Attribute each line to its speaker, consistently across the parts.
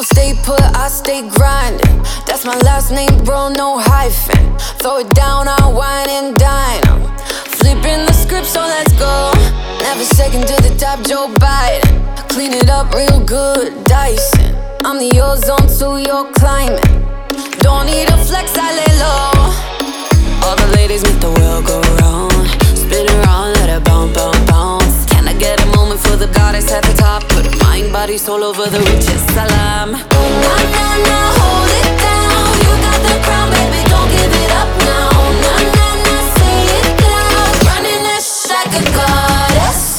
Speaker 1: don't stay put, I stay grinding. That's my last name, bro, no hyphen. Throw it down, I wine and dine. I'm flipping the script, so let's go. Never second to the top, Joe Biden. Clean it up real good, Dyson. I'm the ozone to your climate. Don't need a flex, I lay low. All the ladies make the world go round. Spin around, let it bounce, bounce, bounce. Can I get a moment for the goddess at the top? Put mind, body, soul over the riches, salam. Oh, na, na, na, hold it down. You got the crown, baby, don't give it up now. Na, na, na, say it loud. Running that shit like a goddess.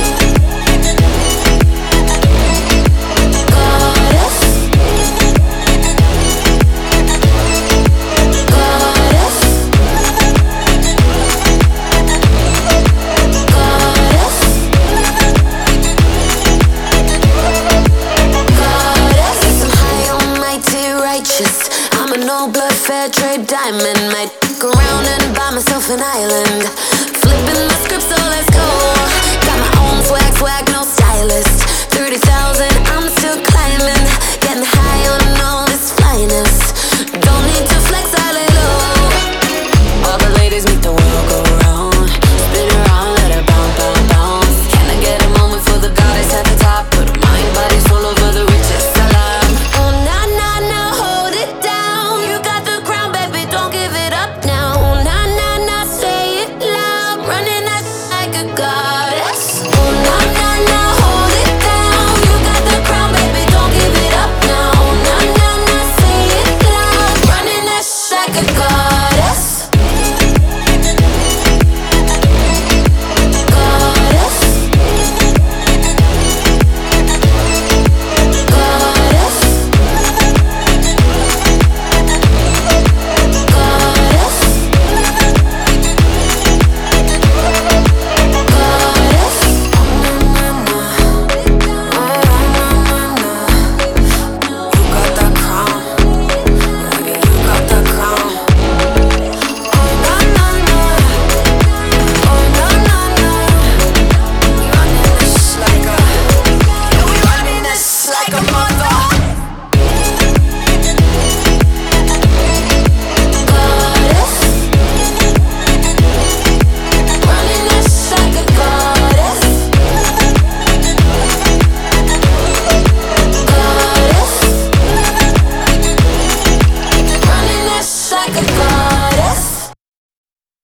Speaker 1: I'm a no-blood fair trade diamond. Might look around and buy myself an island. Flipping the script, so let's go.